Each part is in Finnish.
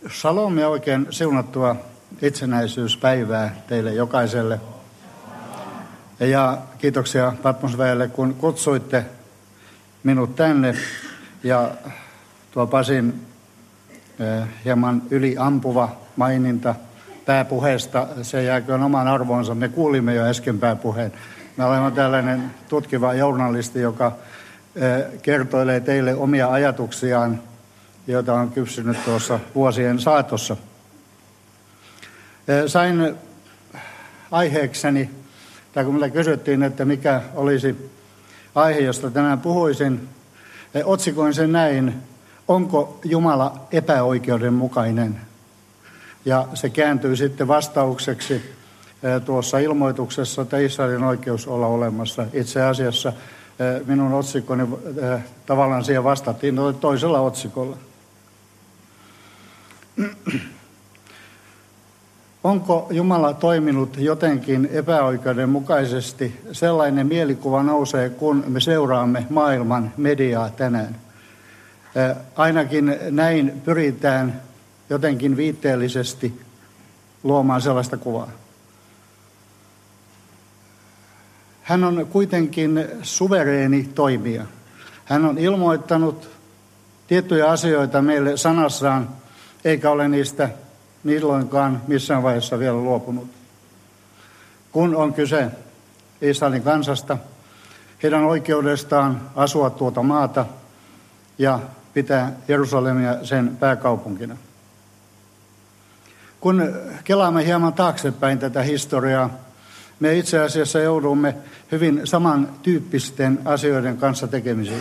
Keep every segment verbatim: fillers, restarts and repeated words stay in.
Shalom ja oikein siunattua itsenäisyyspäivää teille jokaiselle. Ja kiitoksia Patmosväelle, kun kutsuitte minut tänne. Ja tuo Pasin eh, hieman yliampuva maininta pääpuheesta, se jääköön oman arvoonsa. Me kuulimme jo äsken pääpuheen. Me olemme tällainen tutkiva journalisti, joka eh, kertoilee teille omia ajatuksiaan, joita on kypsynyt tuossa vuosien saatossa. Sain aiheekseni, tai kun minä kysyttiin, että mikä olisi aihe, josta tänään puhuisin, otsikoin sen näin: onko Jumala epäoikeudenmukainen? Ja se kääntyy sitten vastaukseksi tuossa ilmoituksessa, että Israelin oikeus olla olemassa. Itse asiassa minun otsikoni tavallaan siihen vastattiin toisella otsikolla. Onko Jumala toiminut jotenkin epäoikeudenmukaisesti? Sellainen mielikuva nousee, kun me seuraamme maailman mediaa tänään. Ainakin näin pyritään jotenkin viitteellisesti luomaan sellaista kuvaa. Hän on kuitenkin suvereeni toimija. Hän on ilmoittanut tiettyjä asioita meille sanassaan, eikä ole niistä milloinkaan missään vaiheessa vielä luopunut. Kun on kyse Israelin kansasta, heidän oikeudestaan asua tuota maata ja pitää Jerusalemia sen pääkaupunkina. Kun kelaamme hieman taaksepäin tätä historiaa, me itse asiassa joudumme hyvin samantyyppisten asioiden kanssa tekemisiin.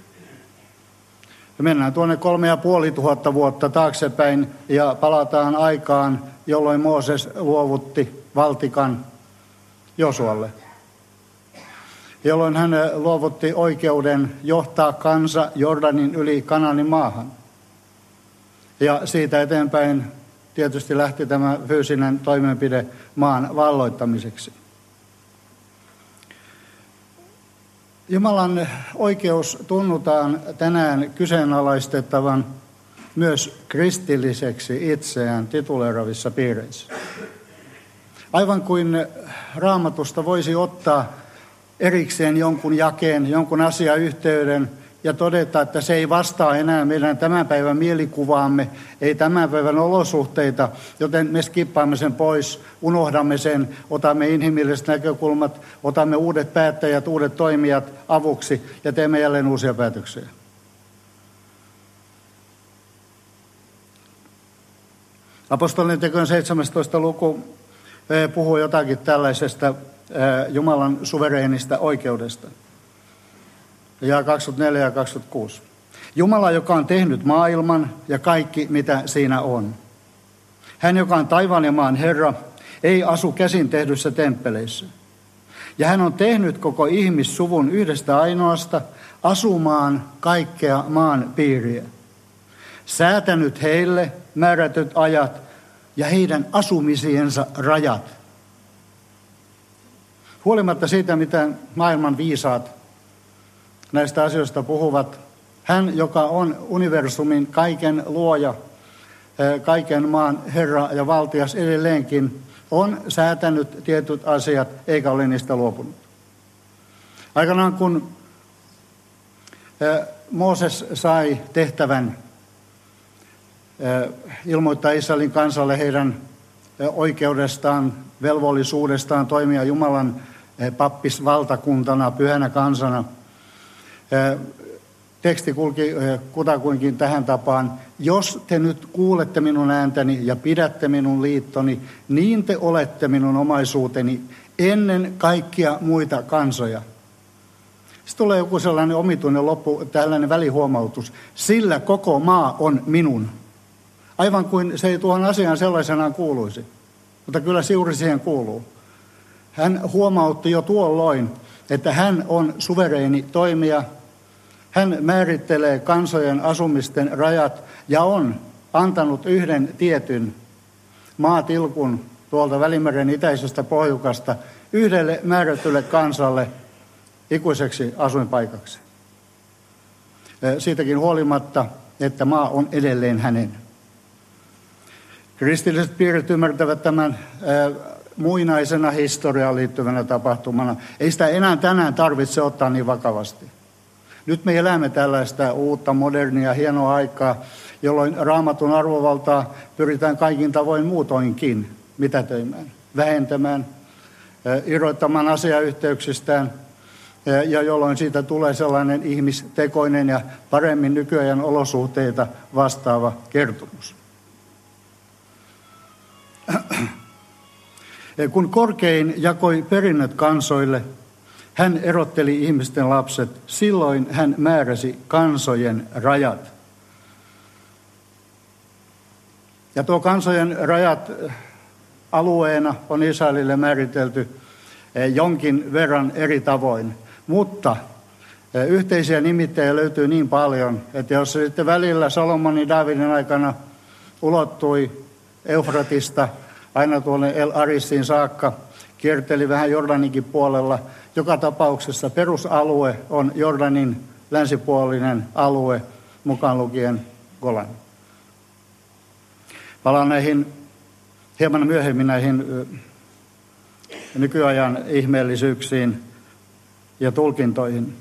Mennään tuonne kolme ja puoli tuhatta vuotta taaksepäin ja palataan aikaan, jolloin Mooses luovutti valtikan Josualle. Jolloin hän luovutti oikeuden johtaa kansa Jordanin yli Kanaanin maahan. Ja siitä eteenpäin tietysti lähti tämä fyysinen toimenpide maan valloittamiseksi. Jumalan oikeus tunnutaan tänään kyseenalaistettavan myös kristilliseksi itseään tituleeravissa piireissä. Aivan kuin Raamatusta voisi ottaa erikseen jonkun jakeen, jonkun asiayhteyden ja todeta, että se ei vastaa enää meidän tämän päivän mielikuvaamme, ei tämän päivän olosuhteita, joten me skippaamme sen pois, unohdamme sen, otamme inhimilliset näkökulmat, otamme uudet päättäjät, uudet toimijat avuksi ja teemme jälleen uusia päätöksiä. Apostolien tekojen seitsemästoista luku puhuu jotakin tällaisesta Jumalan suvereenista oikeudesta. Ja kaksikymmentäneljä ja kaksikymmentäkuusi. Jumala, joka on tehnyt maailman ja kaikki, mitä siinä on. Hän, joka on taivaan ja maan Herra, ei asu käsin tehdyissä temppeleissä. Ja hän on tehnyt koko ihmissuvun yhdestä ainoasta asumaan kaikkea maan piiriä. Säätänyt heille määrätyt ajat ja heidän asumisiensa rajat. Huolimatta siitä, mitä maailman viisaat näistä asioista puhuvat, hän, joka on universumin kaiken luoja, kaiken maan Herra ja valtias edelleenkin, on säätänyt tietyt asiat, eikä ole niistä luopunut. Aikanaan kun Mooses sai tehtävän ilmoittaa Israelin kansalle heidän oikeudestaan, velvollisuudestaan toimia Jumalan pappisvaltakuntana, pyhänä kansana, teksti kulki kutakuinkin tähän tapaan: jos te nyt kuulette minun ääntäni ja pidätte minun liittoni, niin te olette minun omaisuuteni ennen kaikkia muita kansoja. Sitten tulee joku sellainen omituinen loppu, tällainen välihuomautus: sillä koko maa on minun. Aivan kuin se ei tuohon asiaan sellaisenaan kuuluisi, mutta kyllä se juuri siihen kuuluu. Hän huomautti jo tuolloin, että hän on suvereeni toimija. Hän määrittelee kansojen asumisten rajat ja on antanut yhden tietyn maatilkun tuolta Välimeren itäisestä pohjukasta yhdelle määrätylle kansalle ikuiseksi asuinpaikaksi. Siitäkin huolimatta, että maa on edelleen hänen. Kristilliset piirit ymmärtävät tämän muinaisena historiaan liittyvänä tapahtumana. Ei sitä enää tänään tarvitse ottaa niin vakavasti. Nyt me elämme tällaista uutta, modernia, hienoa aikaa, jolloin Raamatun arvovaltaa pyritään kaikin tavoin muutoinkin mitätöimään, vähentämään, irrottamaan asiayhteyksistään, ja jolloin siitä tulee sellainen ihmistekoinen ja paremmin nykyajan olosuhteita vastaava kertomus. Kun korkein jakoi perinnöt kansoille, hän erotteli ihmisten lapset, silloin hän määräsi kansojen rajat. Ja tuo kansojen rajat alueena on Israelille määritelty jonkin verran eri tavoin, mutta yhteisiä nimittäjiä löytyy niin paljon, että jos se sitten välillä Salomonin Daavidin aikana ulottui Eufratista aina tuonne El Arisiin saakka, kierteli vähän Jordaninkin puolella. Joka tapauksessa perusalue on Jordanin länsipuolinen alue, mukaan lukien Golan. Palaan näihin hieman myöhemmin näihin nykyajan ihmeellisyyksiin ja tulkintoihin.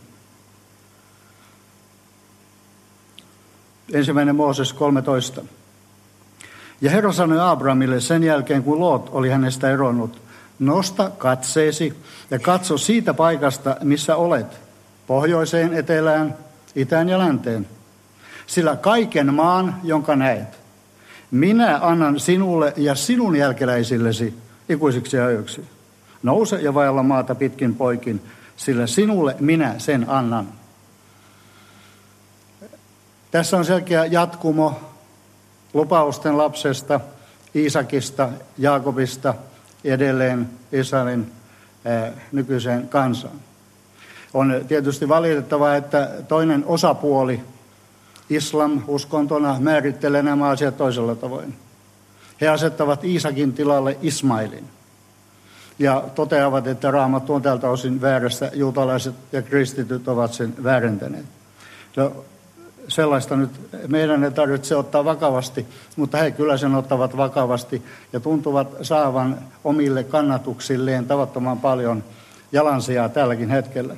Ensimmäinen Mooses kolmetoista. Ja Herra sanoi Abrahamille sen jälkeen, kun Loot oli hänestä eronnut, nosta katseesi ja katso siitä paikasta, missä olet, pohjoiseen, etelään, itään ja länteen. Sillä kaiken maan, jonka näet, minä annan sinulle ja sinun jälkeläisillesi ikuisiksi ajoiksi. Nouse ja vaella maata pitkin poikin, sillä sinulle minä sen annan. Tässä on selkeä jatkumo lupausten lapsesta, Iisakista, Jaakobista, edelleen Israelin ää, nykyiseen kansaan. On tietysti valitettavaa, että toinen osapuoli, islam uskontona, määrittelee nämä asiat toisella tavoin. He asettavat Iisakin tilalle Ismailin ja toteavat, että Raamattu on tältä osin väärässä, juutalaiset ja kristityt ovat sen väärentäneet. No, sellaista nyt meidän ei tarvitse ottaa vakavasti, mutta he kyllä sen ottavat vakavasti ja tuntuvat saavan omille kannatuksilleen tavattoman paljon jalansijaa tälläkin hetkellä.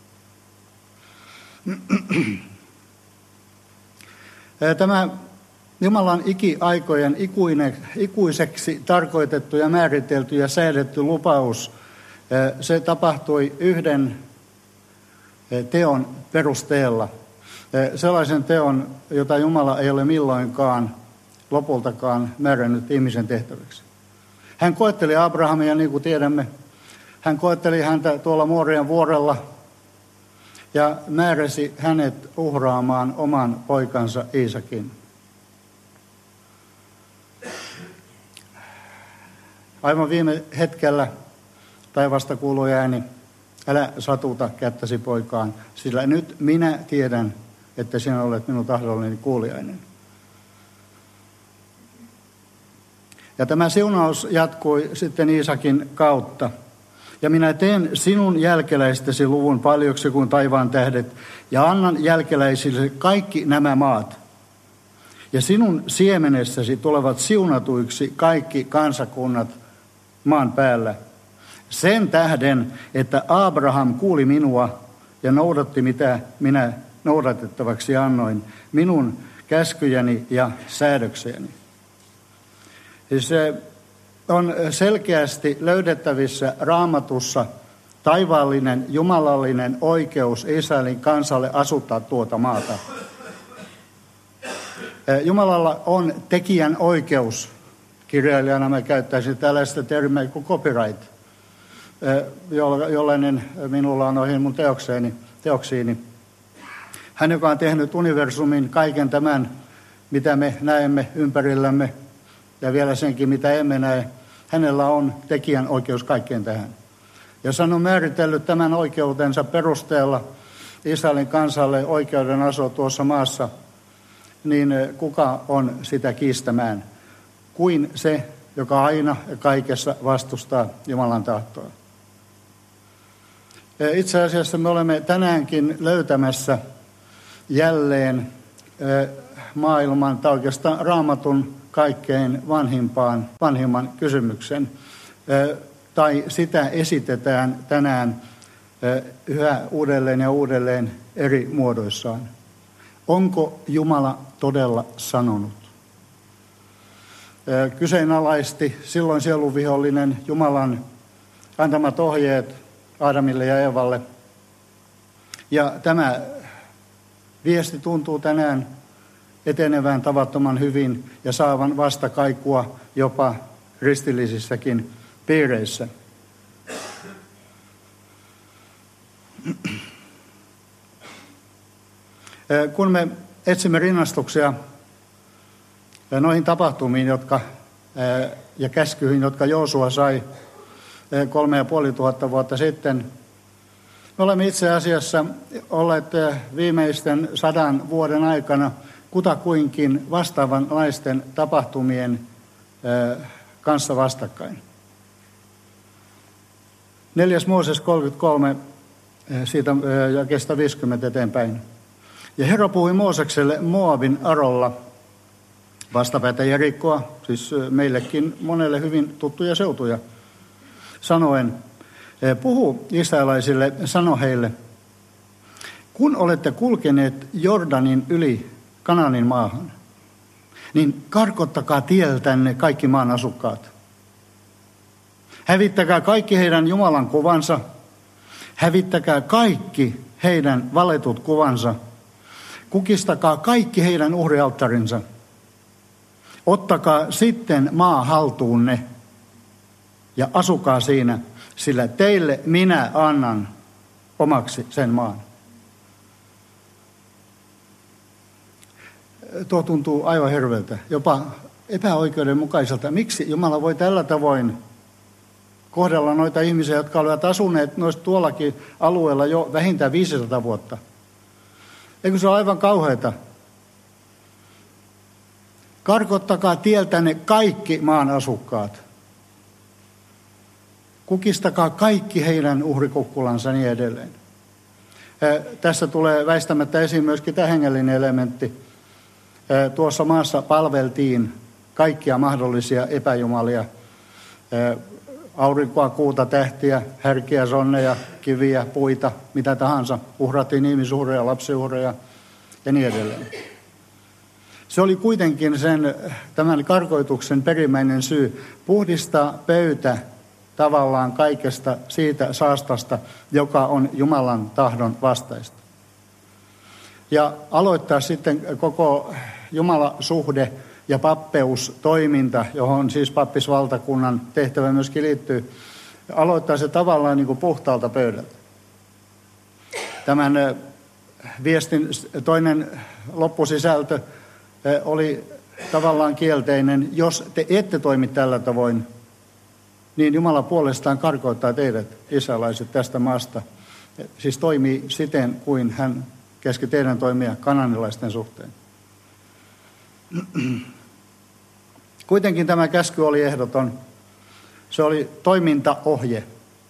Tämä Jumalan ikiaikojen ikuinen, ikuiseksi tarkoitettu ja määritelty ja säädetty lupaus, se tapahtui yhden teon perusteella. Sellaisen teon, jota Jumala ei ole milloinkaan lopultakaan määrännyt ihmisen tehtäväksi. Hän koetteli Abrahamia, niin kuin tiedämme. Hän koetteli häntä tuolla Moorian vuorella ja määräsi hänet uhraamaan oman poikansa Iisakin. Aivan viime hetkellä taivaasta kuului ääni, älä satuta kättäsi poikaan, sillä nyt minä tiedän, että sinä olet minun tahdolleni kuuliainen. Ja tämä siunaus jatkui sitten Iisakin kautta. Ja minä teen sinun jälkeläistesi luvun paljoksi kuin taivaan tähdet, ja annan jälkeläisille kaikki nämä maat. Ja sinun siemenessäsi tulevat siunatuiksi kaikki kansakunnat maan päällä. Sen tähden, että Abraham kuuli minua ja noudatti mitä minä noudatettavaksi annoin, minun käskyjäni ja säädöksiäni. Se on selkeästi löydettävissä Raamatussa taivaallinen, jumalallinen oikeus Israelin kansalle asuttaa tuota maata. Jumalalla on tekijän oikeus. Kirjailijana mä käyttäisin tällaista termiä kuin copyright, jollainen minulla on noihin mun teokseeni, teoksiini. Hän, joka on tehnyt universumin kaiken tämän, mitä me näemme ympärillämme, ja vielä senkin, mitä emme näe, hänellä on tekijän oikeus kaikkeen tähän. Jos hän on määritellyt tämän oikeutensa perusteella Israelin kansalle oikeuden asua tuossa maassa, niin kuka on sitä kiistämään kuin se, joka aina ja kaikessa vastustaa Jumalan tahtoa. Itse asiassa me olemme tänäänkin löytämässä jälleen maailman tai oikeastaan Raamatun kaikkein vanhimpaan, vanhimman kysymyksen. Tai sitä esitetään tänään yhä uudelleen ja uudelleen eri muodoissaan. Onko Jumala todella sanonut? Kyseenalaisti silloin sieluvihollinen Jumalan antamat ohjeet Aadamille ja Eevalle. Ja tämä viesti tuntuu tänään etenevän tavattoman hyvin ja saavan vastakaikua jopa kristillisissäkin piireissä. Kun me etsimme rinnastuksia noihin tapahtumiin jotka, ja käskyihin, jotka Joosua sai kolme ja puoli tuhatta vuotta sitten, me olemme itse asiassa olleet viimeisten sadan vuoden aikana kutakuinkin vastaavanlaisten tapahtumien kanssa vastakkain. Neljäs Mooses kolmekymmentäkolme, siitä jakeesta viisikymmentä eteenpäin. Ja Herra puhui Moosekselle Moabin Arolla, vastapäätä Jerikkoa, siis meillekin monelle hyvin tuttuja seutuja, sanoen, puhu israelaisille, sano heille, kun olette kulkeneet Jordanin yli Kanaanin maahan, niin karkottakaa tieltänne kaikki maan asukkaat. Hävittäkää kaikki heidän Jumalan kuvansa, hävittäkää kaikki heidän valetut kuvansa, kukistakaa kaikki heidän uhrialttarinsa. Ottakaa sitten maa haltuunne ja asukaa siinä, sillä teille minä annan omaksi sen maan. Tuo tuntuu aivan hirveältä, jopa epäoikeudenmukaiselta. Miksi Jumala voi tällä tavoin kohdella noita ihmisiä, jotka olivat asuneet noista tuollakin alueella jo vähintään viisisataa vuotta? Eikö se ole aivan kauheata? Karkottakaa tieltänne kaikki maan asukkaat. Kukistakaa kaikki heidän uhrikukkulansa niin edelleen. Tässä tulee väistämättä esiin myöskin tämä hengellinen elementti. Tuossa maassa palveltiin kaikkia mahdollisia epäjumalia. Aurinkoa, kuuta, tähtiä, härkiä, sonneja, kiviä, puita, mitä tahansa. Uhrattiin ihmisuhreja, lapsiuhreja ja niin edelleen. Se oli kuitenkin sen, tämän karkoituksen perimmäinen syy puhdistaa pöytä tavallaan kaikesta siitä saastasta, joka on Jumalan tahdon vastaista. Ja aloittaa sitten koko Jumalasuhde ja pappeustoiminta, johon siis pappisvaltakunnan tehtävä myöskin liittyy, aloittaa se tavallaan niin kuin puhtaalta pöydältä. Tämän viestin toinen loppusisältö oli tavallaan kielteinen. Jos te ette toimi tällä tavoin, niin Jumala puolestaan karkoittaa teidät, israelaiset, tästä maasta. Siis toimii siten, kuin hän käski teidän toimia kananilaisten suhteen. Kuitenkin tämä käsky oli ehdoton. Se oli toimintaohje.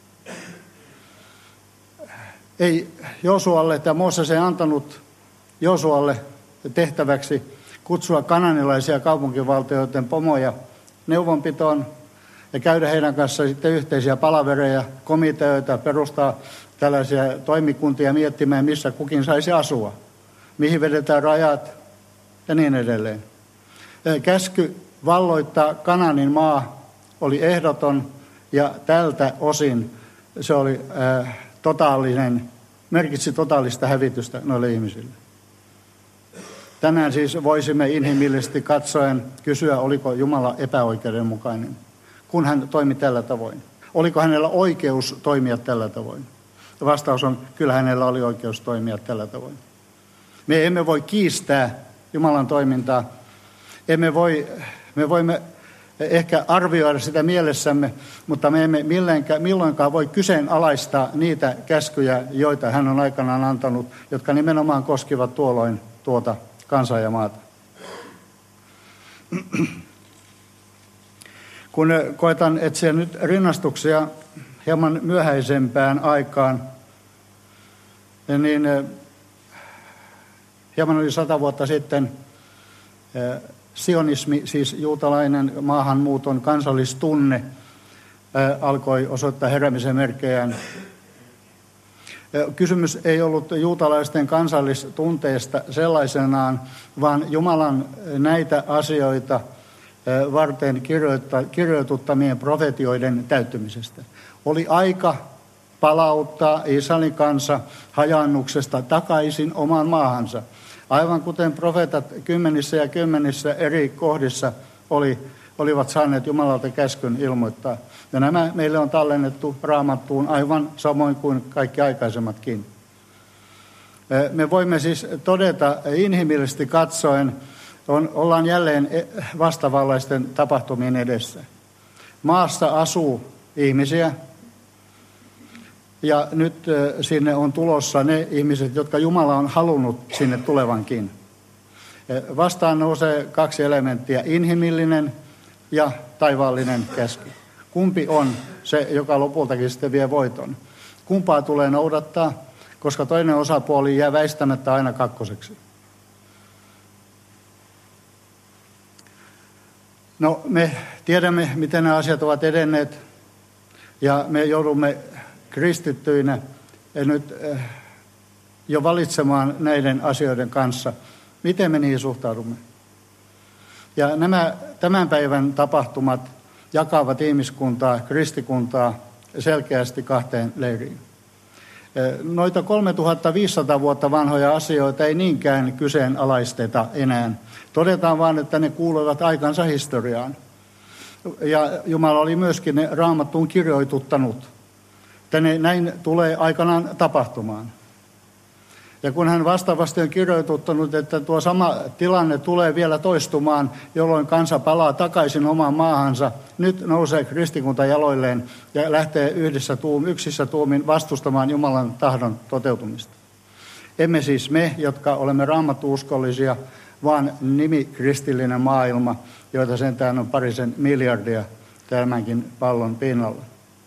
Ei Joosualle, tai Mooses ei antanut Joosualle tehtäväksi kutsua kananilaisia kaupunkivaltioiden pomoja neuvonpitoon ja käydä heidän kanssa sitten yhteisiä palavereja, komiteoita, perustaa tällaisia toimikuntia miettimään, missä kukin saisi asua, mihin vedetään rajat ja niin edelleen. Käsky valloittaa Kanaanin maa oli ehdoton ja tältä osin se oli äh, totaalinen, merkitsi totaalista hävitystä noille ihmisille. Tänään siis voisimme inhimillisesti katsoen kysyä, oliko Jumala epäoikeudenmukainen, kun hän toimi tällä tavoin. Oliko hänellä oikeus toimia tällä tavoin? Vastaus on, kyllä hänellä oli oikeus toimia tällä tavoin. Me emme voi kiistää Jumalan toimintaa. Emme voi, me voimme ehkä arvioida sitä mielessämme, mutta me emme milloinkaan voi kyseenalaistaa niitä käskyjä, joita hän on aikanaan antanut, jotka nimenomaan koskivat tuolloin tuota kansaa ja maata. Kun koetan etsiä nyt rinnastuksia hieman myöhäisempään aikaan, niin hieman yli sata vuotta sitten sionismi, siis juutalainen maahanmuuton kansallistunne, alkoi osoittaa heräämisen merkkejään. Kysymys ei ollut juutalaisten kansallistunteesta sellaisenaan, vaan Jumalan näitä asioita varten kirjoituttamien profetioiden täyttymisestä. Oli aika palauttaa Israelin kansa hajaannuksesta takaisin omaan maahansa. Aivan kuten profeetat kymmenissä ja kymmenissä eri kohdissa oli, olivat saaneet Jumalalta käskyn ilmoittaa. Ja nämä meille on tallennettu Raamattuun aivan samoin kuin kaikki aikaisemmatkin. Me voimme siis todeta inhimillisesti katsoen, on, ollaan jälleen vastaavanlaisten tapahtumien edessä. Maassa asuu ihmisiä, ja nyt sinne on tulossa ne ihmiset, jotka Jumala on halunnut sinne tulevankin. Vastaan nousee kaksi elementtiä, inhimillinen ja taivaallinen käsky. Kumpi on se, joka lopultakin sitten vie voiton? Kumpaa tulee noudattaa, koska toinen osapuoli jää väistämättä aina kakkoseksi. No, me tiedämme, miten nämä asiat ovat edenneet, ja me joudumme kristittyinä nyt jo valitsemaan näiden asioiden kanssa, miten me niihin suhtaudumme. Ja nämä tämän päivän tapahtumat jakavat ihmiskuntaa, kristikuntaa selkeästi kahteen leiriin. Noita kolmetuhattaviisisataa vuotta vanhoja asioita ei niinkään kyseenalaisteta enää. Todetaan vaan, että ne kuuluvat aikansa historiaan. Ja Jumala oli myöskin ne Raamattuun kirjoituttanut. Että ne näin tulee aikanaan tapahtumaan. Ja kun hän vastaavasti on kirjoituttanut, että tuo sama tilanne tulee vielä toistumaan, jolloin kansa palaa takaisin omaan maahansa, nyt nousee kristikunta jaloilleen ja lähtee yhdessä tuum, yksissä tuumin vastustamaan Jumalan tahdon toteutumista. Emme siis me, jotka olemme raamattu-uskollisia, vaan nimikristillinen maailma, joita sentään on parisen miljardia tämänkin pallon pinnalla.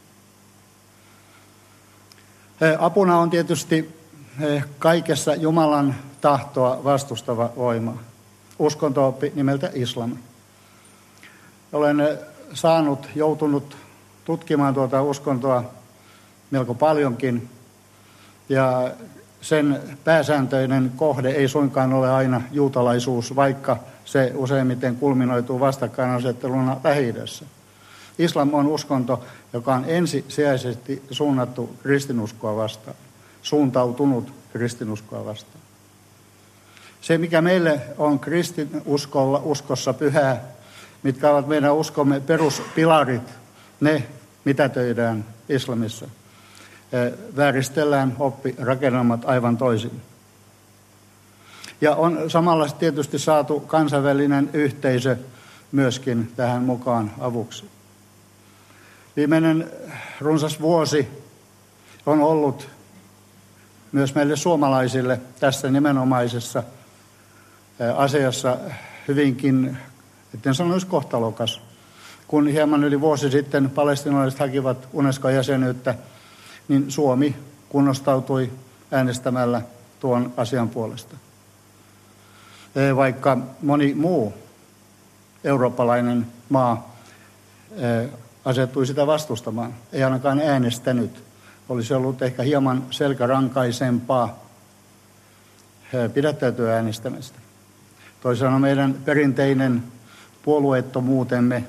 Apuna on tietysti kaikessa Jumalan tahtoa vastustava voima. Uskonto-oppi nimeltä islam. Olen saanut, joutunut tutkimaan tuota uskontoa melko paljonkin. Ja sen pääsääntöinen kohde ei suinkaan ole aina juutalaisuus, vaikka se useimmiten kulminoituu vastakkainasetteluna Lähi-idässä. Islam on uskonto, joka on ensisijaisesti suunnattu kristinuskoa vastaan. Suuntautunut kristinuskoa vastaan. Se, mikä meille on kristinuskossa pyhää, mitkä ovat meidän uskomme peruspilarit, ne mitätöidään islamissa. Vääristellään oppirakennelmat aivan toisin. Ja on samalla tietysti saatu kansainvälinen yhteisö myöskin tähän mukaan avuksi. Viimeinen runsas vuosi on ollut myös meille suomalaisille tässä nimenomaisessa asiassa hyvinkin, etten sanoisi kohtalokas. Kun hieman yli vuosi sitten palestiinalaiset hakivat Unescon jäsenyyttä, niin Suomi kunnostautui äänestämällä tuon asian puolesta. Vaikka moni muu eurooppalainen maa asettui sitä vastustamaan, ei ainakaan äänestänyt. Olisi ollut ehkä hieman selkärankaisempaa pidättäytyä äänestämästä. Toisaalta meidän perinteinen puolueettomuutemme,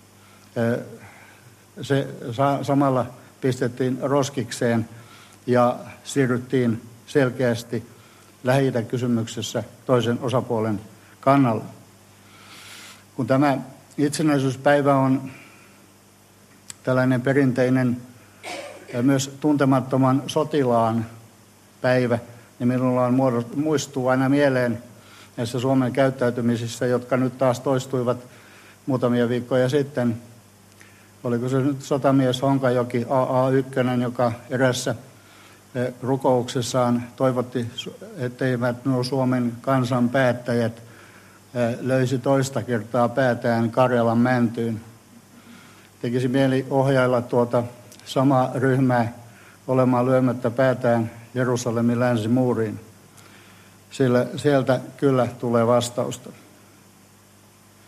se samalla pistettiin roskikseen ja siirryttiin selkeästi Lähi-idän kysymyksessä toisen osapuolen kannalla. Kun tämä itsenäisyyspäivä on tällainen perinteinen ja myös tuntemattoman sotilaan päivä, niin minulla on muistuu aina mieleen näissä Suomen käyttäytymisissä, jotka nyt taas toistuivat muutamia viikkoja sitten. Oliko se nyt sotamies Honkajoki A A yksi, joka erässä rukouksessaan toivotti, etteivät nuo Suomen kansan päättäjät löysi toista kertaa päätään Karjalan mäntyyn. Tekisi mieli ohjailla tuota samaa ryhmää olemaan lyömättä päätään Jerusalemin länsimuuriin, sillä sieltä kyllä tulee vastausta.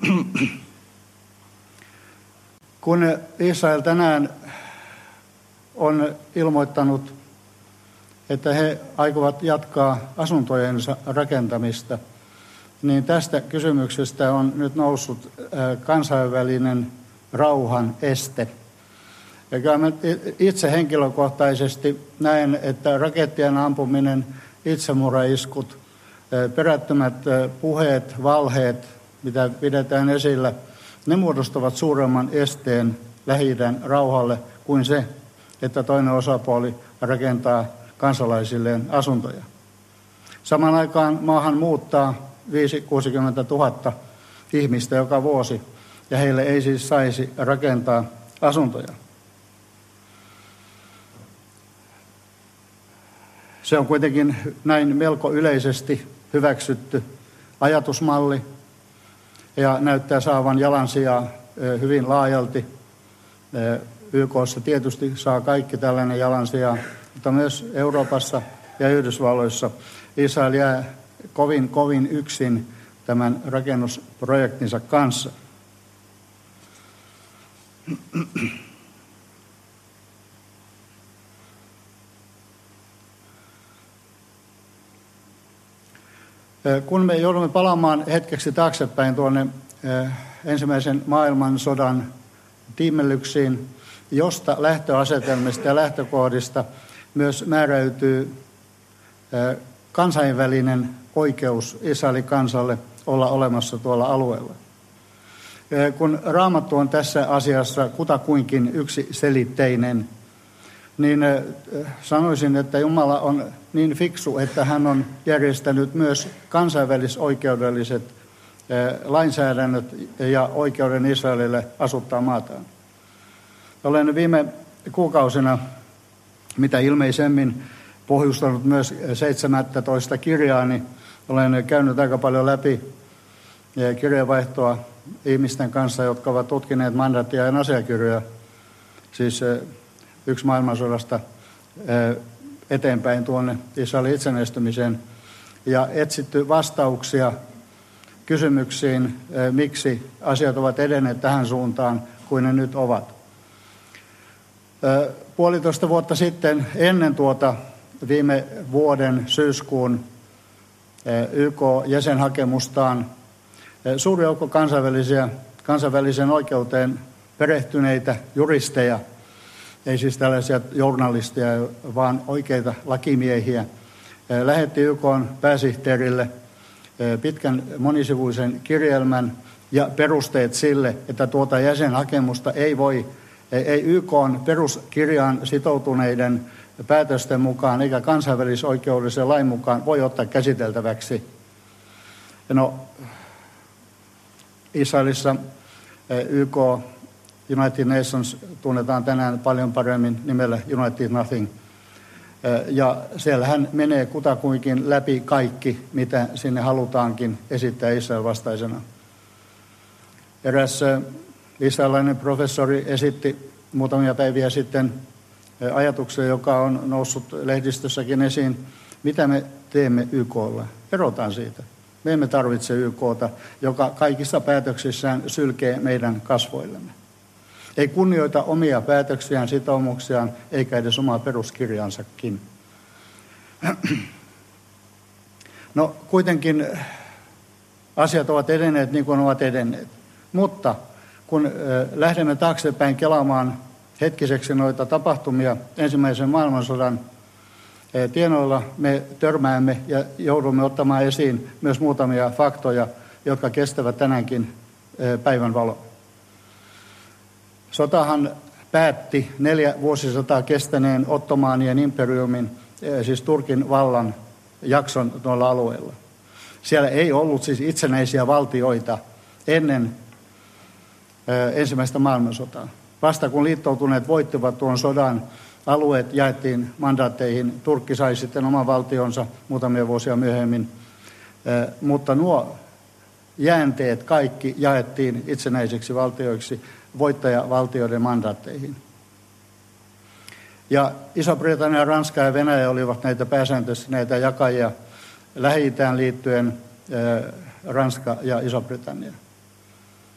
Kun Israel tänään on ilmoittanut, että he aikovat jatkaa asuntojensa rakentamista, niin tästä kysymyksestä on nyt noussut kansainvälinen rauhan este. Ja itse henkilökohtaisesti näen, että rakettien ampuminen, itsemurhaiskut, perättömät puheet, valheet, mitä pidetään esillä, ne muodostavat suuremman esteen Lähi-idän rauhalle kuin se, että toinen osapuoli rakentaa kansalaisilleen asuntoja. Samaan aikaan maahan muuttaa viisi kuusikymmentä tuhatta ihmistä joka vuosi, ja heille ei siis saisi rakentaa asuntoja. Se on kuitenkin näin melko yleisesti hyväksytty ajatusmalli ja näyttää saavan jalansijaa hyvin laajalti. Y K:ssa tietysti saa kaikki tällainen jalansijaa, mutta myös Euroopassa ja Yhdysvalloissa Israel jää kovin, kovin yksin tämän rakennusprojektinsa kanssa. Kun me joudumme palaamaan hetkeksi taaksepäin tuonne ensimmäisen maailmansodan tiimellyksiin, josta lähtöasetelmista ja lähtökohdista myös määräytyy kansainvälinen oikeus Israelin kansalle olla olemassa tuolla alueella. Kun Raamattu on tässä asiassa kutakuinkin yksiselitteinen, niin sanoisin, että Jumala on niin fiksu, että hän on järjestänyt myös kansainvälisoikeudelliset lainsäädännöt ja oikeuden Israelille asuttaa maataan. Olen viime kuukausina, mitä ilmeisemmin, pohjustanut myös seitsemästoista kirjaani. Olen käynyt aika paljon läpi kirjeenvaihtoa ihmisten kanssa, jotka ovat tutkineet mandaattia ja asiakirjoja, siis yksi maailmansodasta eteenpäin tuonne Israelin itsenäistymiseen, ja etsitty vastauksia kysymyksiin, miksi asiat ovat edenneet tähän suuntaan kuin ne nyt ovat. Puolitoista vuotta sitten, ennen tuota viime vuoden syyskuun Y K-jäsenhakemustaan, suuri joukko kansainvälisiä, kansainväliseen oikeuteen perehtyneitä juristeja, ei siis tällaisia journalisteja, vaan oikeita lakimiehiä, lähetti Y K:n pääsihteerille pitkän monisivuisen kirjelmän ja perusteet sille, että tuota jäsenhakemusta ei voi, ei Y K:n peruskirjaan sitoutuneiden päätösten mukaan eikä kansainvälisoikeudellisen lain mukaan voi ottaa käsiteltäväksi. No, Israelissa Y K, United Nations, tunnetaan tänään paljon paremmin nimellä United Nothing. Ja siellähän menee kutakuinkin läpi kaikki, mitä sinne halutaankin esittää Israel vastaisena. Eräs israelilainen professori esitti muutamia päiviä sitten ajatuksen, joka on noussut lehdistössäkin esiin. Mitä me teemme Y K:lla? Erotaan siitä. Me emme tarvitse Y K:ta, joka kaikissa päätöksissään sylkee meidän kasvoillemme. Ei kunnioita omia päätöksiään, sitoumuksiaan, eikä edes omaa peruskirjansakin. No kuitenkin asiat ovat edenneet niin kuin ovat edenneet. Mutta kun lähdemme taaksepäin kelaamaan hetkiseksi noita tapahtumia ensimmäisen maailmansodan tienoilla, me törmäämme ja joudumme ottamaan esiin myös muutamia faktoja, jotka kestävät tänäänkin päivänvaloa. Sotahan päätti neljä vuosisataa kestäneen Ottomaanien imperiumin, siis Turkin vallan jakson noilla alueilla. Siellä ei ollut siis itsenäisiä valtioita ennen ensimmäistä maailmansotaa. Vasta kun liittoutuneet voittivat tuon sodan, alueet jaettiin mandaatteihin. Turkki sai sitten oman valtionsa muutamia vuosia myöhemmin, mutta nuo jäänteet kaikki jaettiin itsenäisiksi valtioiksi voittajavaltioiden mandaatteihin. Ja Iso-Britannia, Ranska ja Venäjä olivat näitä pääsääntöisesti näitä jakajia Lähi-itään liittyen, Ranska ja Iso-Britannia.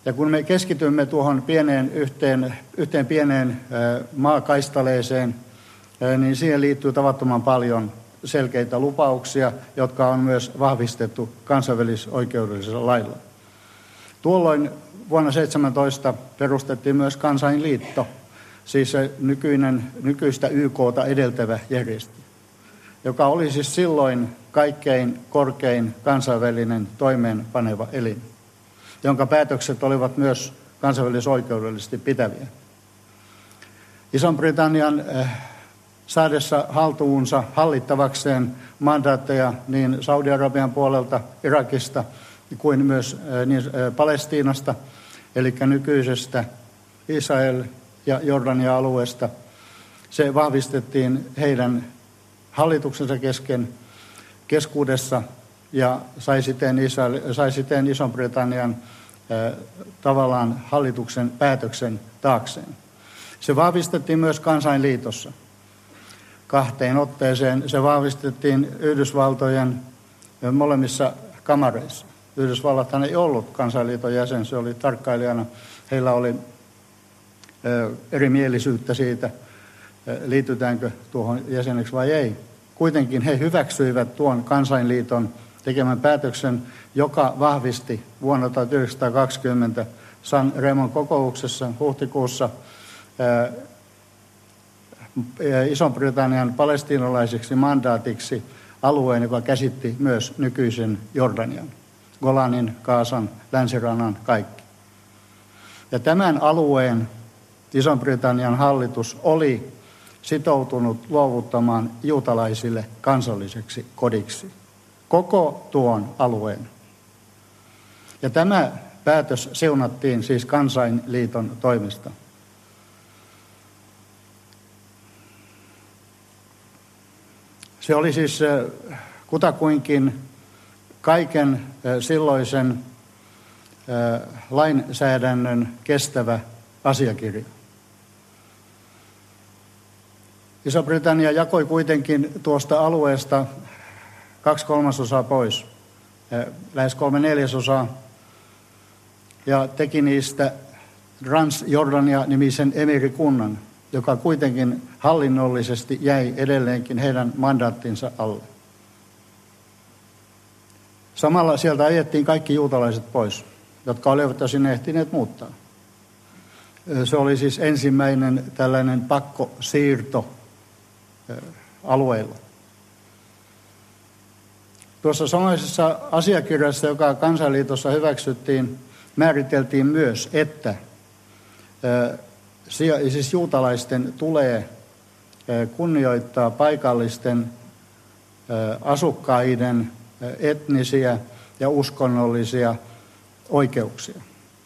Ja kun me keskitymme tuohon pieneen yhteen, yhteen pieneen maakaistaleeseen, niin siihen liittyy tavattoman paljon selkeitä lupauksia, jotka on myös vahvistettu kansainvälisoikeudellisella lailla. Tuolloin vuonna seitsemäntoista perustettiin myös Kansainliitto, siis se nykyinen, nykyistä Y K:ta edeltävä järjestö, joka oli siis silloin kaikkein korkein kansainvälinen toimeenpaneva elin, jonka päätökset olivat myös kansainvälisoikeudellisesti pitäviä. Ison-Britannian saadessa haltuunsa hallittavakseen mandaatteja niin Saudi-Arabian puolelta, Irakista kuin myös niin Palestiinasta, eli nykyisestä Israel- ja Jordania-alueesta. Se vahvistettiin heidän hallituksensa kesken keskuudessa ja sai siten, Israel, sai siten Ison-Britannian äh, tavallaan hallituksen päätöksen taakseen. Se vahvistettiin myös Kansainliitossa kahteen otteeseen. Se vahvistettiin Yhdysvaltojen molemmissa kamareissa. Yhdysvallathan ei ollut Kansainliiton jäsen, se oli tarkkailijana. Heillä oli erimielisyyttä siitä, liitytäänkö tuohon jäseneksi vai ei. Kuitenkin he hyväksyivät tuon Kansainliiton tekemän päätöksen, joka vahvisti vuonna tuhatyhdeksänsataakaksikymmentä San Remon kokouksessa huhtikuussa Ison-Britannian palestiinalaiseksi mandaatiksi alueen, joka käsitti myös nykyisen Jordanian, Golanin, Gaasan, Länsirannan, kaikki. Ja tämän alueen Ison-Britannian hallitus oli sitoutunut luovuttamaan juutalaisille kansalliseksi kodiksi koko tuon alueen. Ja tämä päätös seunattiin siis Kansainliiton toimesta. Se oli siis kutakuinkin kaiken silloisen lainsäädännön kestävä asiakirja. Iso-Britannia jakoi kuitenkin tuosta alueesta kaksi kolmasosaa pois, lähes kolme neljäsosaa, ja teki niistä Transjordania-nimisen emirikunnan, joka kuitenkin hallinnollisesti jäi edelleenkin heidän mandaattinsa alle. Samalla sieltä ajettiin kaikki juutalaiset pois, jotka olivat jo sinne ehtineet muuttaa. Se oli siis ensimmäinen tällainen pakkosiirto alueilla. Tuossa samaisessa asiakirjassa, joka Kansainliitossa hyväksyttiin, määriteltiin myös, että siis juutalaisten tulee kunnioittaa paikallisten asukkaiden etnisiä ja uskonnollisia oikeuksia.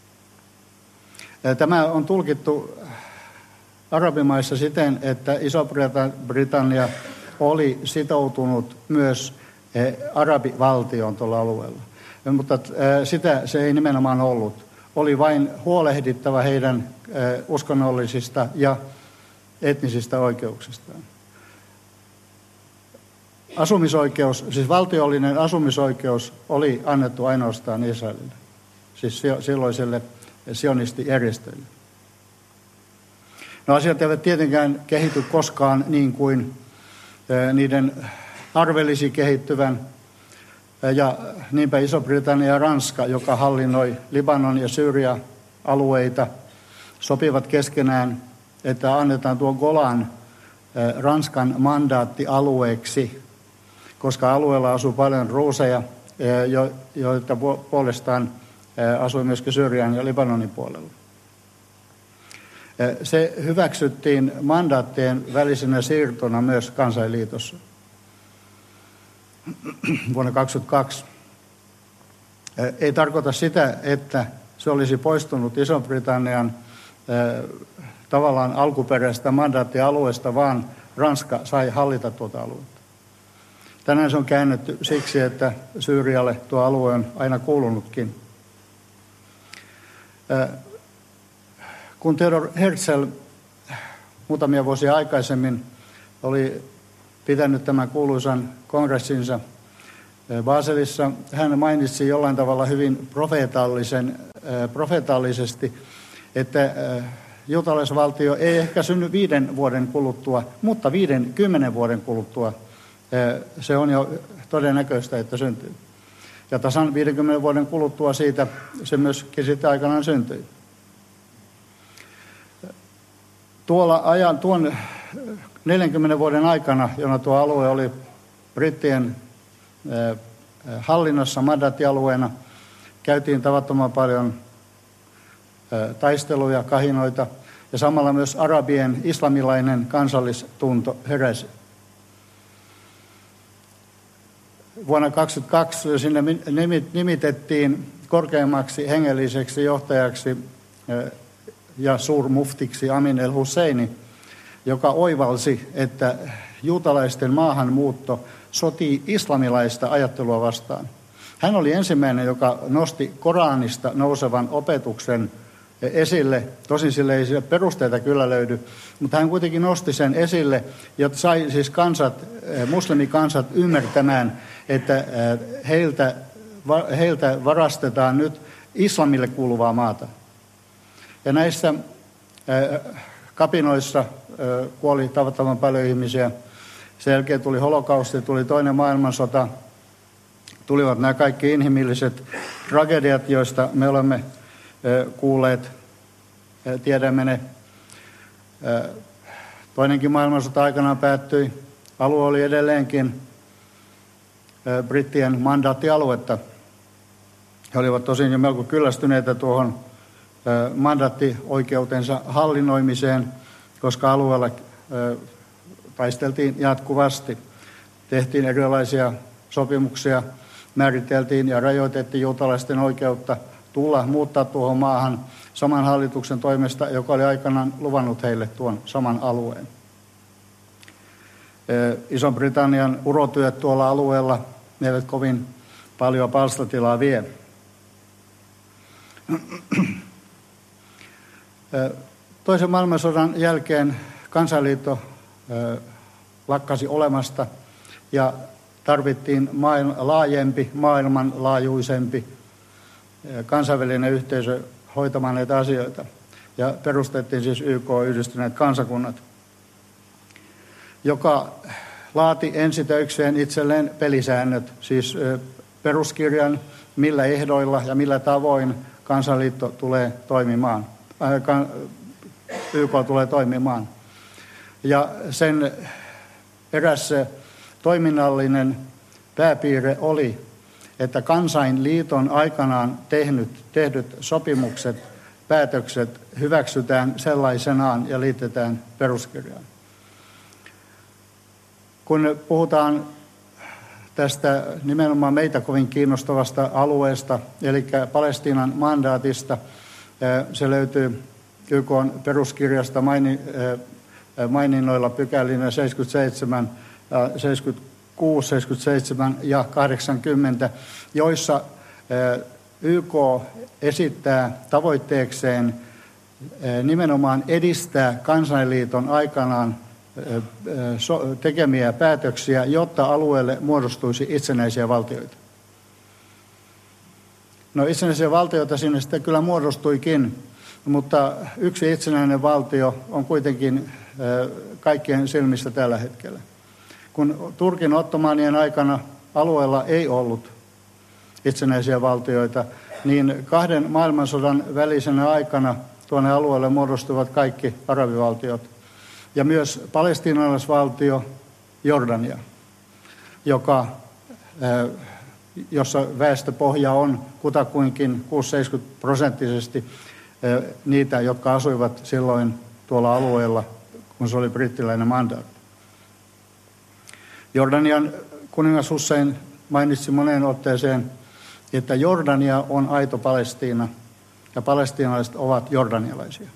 Tämä on tulkittu arabimaissa siten, että Iso-Britannia oli sitoutunut myös arabivaltioon tuolla alueella. Mutta sitä se ei nimenomaan ollut. Oli vain huolehdittava heidän uskonnollisista ja etnisistä oikeuksistaan. Asumisoikeus, siis valtiollinen asumisoikeus oli annettu ainoastaan Israelille, siis silloiselle sionistijärjestöille. No asiat eivät tietenkään kehity koskaan niin kuin niiden arvelisi kehittyvän. Ja niinpä Iso-Britannia ja Ranska, joka hallinnoi Libanon ja Syyria-alueita, sopivat keskenään, että annetaan tuo Golan Ranskan mandaattialueeksi, koska alueella asuu paljon ruuseja, joita puolestaan asui myöskin Syyrian ja Libanonin puolella. Se hyväksyttiin mandaattien välisenä siirtona myös Kansainliitossa vuonna kaksituhattakaksi. Ei tarkoita sitä, että se olisi poistunut Iso-Britannian tavallaan alkuperäisestä mandaattialueesta, vaan Ranska sai hallita tuota aluetta. Tänään se on käännetty siksi, että Syyrialle tuo alue on aina kuulunutkin. Kun Theodor Herzl muutamia vuosia aikaisemmin oli pitänyt tämän kuuluisan kongressinsa Baselissa hän mainitsi jollain tavalla hyvin profeetallisen, profeetallisesti, että juutalaisvaltio ei ehkä synny viiden vuoden kuluttua, mutta viiden, kymmenen vuoden kuluttua se on jo todennäköistä, että syntyy. Ja tasan viidenkymmenen vuoden kuluttua siitä se myöskin sitten aikanaan syntyi. Tuolla ajan, tuon neljänkymmenen vuoden aikana, jona tuo alue oli brittien hallinnassa mandaattialueena, käytiin tavattoman paljon taisteluja, kahinoita ja samalla myös arabien islamilainen kansallistunto heräsi. Vuonna kaksituhattakaksi sinne nimitettiin korkeimmaksi hengelliseksi johtajaksi ja suurmuftiksi Amin el-Husseini, joka oivalsi, että juutalaisten maahanmuutto sotii islamilaista ajattelua vastaan. Hän oli ensimmäinen, joka nosti Koranista nousevan opetuksen esille. Tosin sille ei sille perusteita kyllä löydy, mutta hän kuitenkin nosti sen esille ja sai siis kansat, muslimikansat ymmärtämään, että heiltä, heiltä varastetaan nyt islamille kuuluvaa maata. Ja näissä kapinoissa kuoli tavattoman paljon ihmisiä. Sen jälkeen tuli holokausti, tuli toinen maailmansota, tulivat nämä kaikki inhimilliset tragediat, joista me olemme kuulleet, tiedämme ne. Toinenkin maailmansota aikanaan päättyi. Alue oli edelleenkin brittien mandaattialuetta. He olivat tosin jo melko kyllästyneitä tuohon mandaattioikeutensa hallinnoimiseen, koska alueella taisteltiin jatkuvasti. Tehtiin erilaisia sopimuksia, määriteltiin ja rajoitettiin juutalaisten oikeutta tulla, muuttaa tuohon maahan saman hallituksen toimesta, joka oli aikanaan luvannut heille tuon saman alueen. Ison-Britannian urotyöt tuolla alueella ne eivät kovin paljon palstatilaa vie. Toisen maailmansodan jälkeen kansanliitto lakkasi olemasta ja tarvittiin maailma, laajempi, maailmanlaajuisempi kansainvälinen yhteisö hoitamaan näitä asioita. Ja perustettiin siis Y K, Yhdistyneet kansakunnat, joka laati ensitöikseen itselleen pelisäännöt, siis peruskirjan, millä ehdoilla ja millä tavoin kansanliitto tulee toimimaan, äh, Y K tulee toimimaan. Ja sen eräs toiminnallinen pääpiirre oli, että kansainliiton aikanaan tehnyt, tehdyt sopimukset, päätökset hyväksytään sellaisenaan ja liitetään peruskirjaan. Kun puhutaan tästä nimenomaan meitä kovin kiinnostavasta alueesta, eli Palestiinan mandaatista, se löytyy Y K:n peruskirjasta maininnoilla pykälinä seitsemänkymmentäseitsemän, seitsemänkymmentäkuusi, seitsemänkymmentäseitsemän ja kahdeksankymmentä, joissa Y K esittää tavoitteekseen nimenomaan edistää kansainliiton aikanaan tekemiä päätöksiä, jotta alueelle muodostuisi itsenäisiä valtioita. No itsenäisiä valtioita sinne sitten kyllä muodostuikin, mutta yksi itsenäinen valtio on kuitenkin kaikkien silmissä tällä hetkellä. Kun Turkin ottomaanien aikana alueella ei ollut itsenäisiä valtioita, niin kahden maailmansodan välisenä aikana tuonne alueelle muodostuvat kaikki arabivaltiot. Ja myös palestiinalaisvaltio Jordania, joka, jossa väestöpohja on kutakuinkin kuusi seitsemänkymmentä prosenttisesti niitä, jotka asuivat silloin tuolla alueella, kun se oli brittiläinen mandaatti. Jordanian kuningas Hussein mainitsi moneen otteeseen, että Jordania on aito Palestiina ja palestiinalaiset ovat jordanialaisia.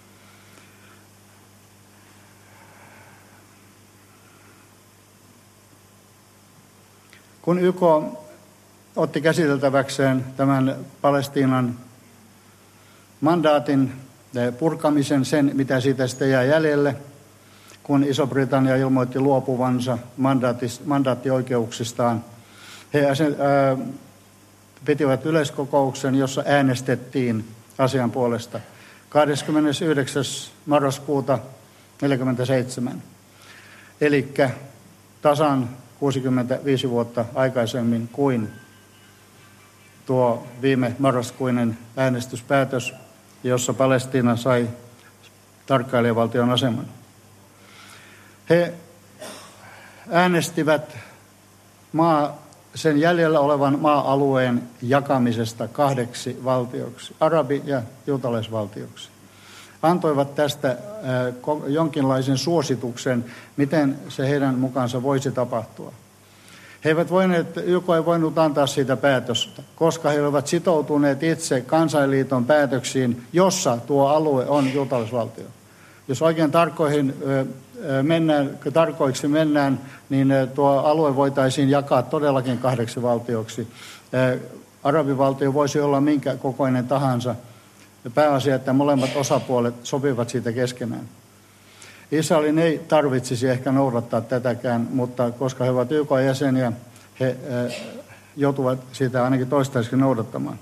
Kun Y K otti käsiteltäväkseen tämän Palestiinan mandaatin purkamisen, sen mitä siitä sitten jää jäljelle, kun Iso-Britannia ilmoitti luopuvansa mandaattioikeuksistaan, He ää, pitivät yleiskokouksen, jossa äänestettiin asian puolesta kahdeskymmenesyhdeksäs marraskuuta tuhatyhdeksänsataaneljäkymmentäseitsemän, eli tasan kuusikymmentäviisi vuotta aikaisemmin kuin tuo viime marraskuinen äänestyspäätös, jossa Palestiina sai tarkkailijavaltion aseman. He äänestivät maa, sen jäljellä olevan maa-alueen jakamisesta kahdeksi valtioksi, arabi- ja juutalaisvaltioksi. Antoivat tästä jonkinlaisen suosituksen, miten se heidän mukaansa voisi tapahtua. He eivät voineet, Y K ei voinut antaa siitä päätöstä, koska he olivat sitoutuneet itse Kansainliiton päätöksiin, jossa tuo alue on juutalaisvaltio. Jos oikein tarkkoihin mennään, tarkoiksi mennään, niin tuo alue voitaisiin jakaa todellakin kahdeksi valtioksi. Arabivaltio voisi olla minkä kokoinen tahansa. Pääasia, että molemmat osapuolet sopivat siitä keskenään. Israelin ei tarvitsisi ehkä noudattaa tätäkään, mutta koska he ovat Y K-jäseniä, he joutuvat sitä ainakin toistaiseksi noudattamaan.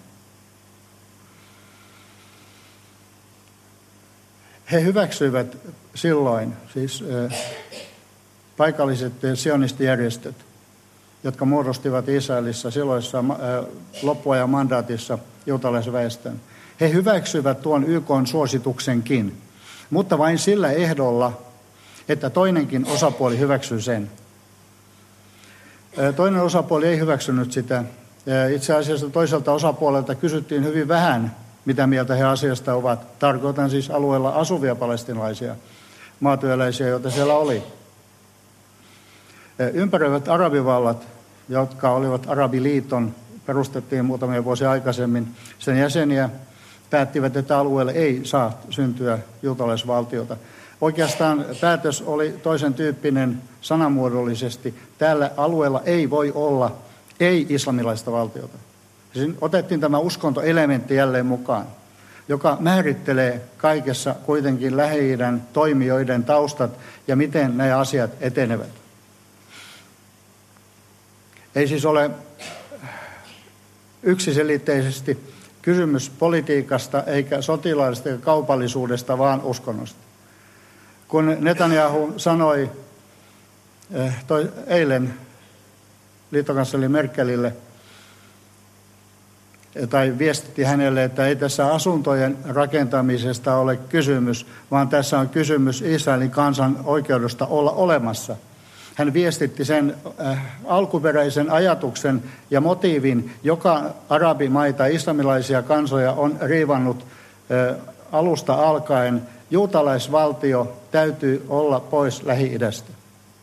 He hyväksyivät silloin, siis paikalliset sionistijärjestöt, jotka muodostivat Israelissa silloisessa loppuajan mandaatissa juutalaisväestön. He hyväksyivät tuon Y K:n suosituksenkin, mutta vain sillä ehdolla, että toinenkin osapuoli hyväksyy sen. Toinen osapuoli ei hyväksynyt sitä. Itse asiassa toiselta osapuolelta kysyttiin hyvin vähän, mitä mieltä he asiasta ovat. Tarkoitan siis alueella asuvia palestinalaisia maatyöläisiä, joita siellä oli. Ympäröivät arabivallat, jotka olivat Arabiliiton, perustettiin muutamia vuosia aikaisemmin, sen jäseniä, päättivät, että alueelle ei saa syntyä juutalaisvaltiota. Oikeastaan päätös oli toisen tyyppinen sanamuodollisesti. Tällä alueella ei voi olla ei-islamilaista valtiota. Siinä otettiin tämä uskontoelementti jälleen mukaan, joka määrittelee kaikessa kuitenkin Lähi-idän toimijoiden taustat ja miten nämä asiat etenevät. Ei siis ole yksiselitteisesti kysymys politiikasta eikä sotilaallisesta eikä kaupallisuudesta, vaan uskonnosta. Kun Netanyahu sanoi toi, eilen liittokansleri Merkelille, tai viestitti hänelle, että ei tässä asuntojen rakentamisesta ole kysymys, vaan tässä on kysymys Israelin kansan oikeudesta olla olemassa. Hän viestitti sen äh, alkuperäisen ajatuksen ja motiivin, joka arabimaita, islamilaisia kansoja on riivannut äh, alusta alkaen. Juutalaisvaltio täytyy olla pois Lähi-idästä.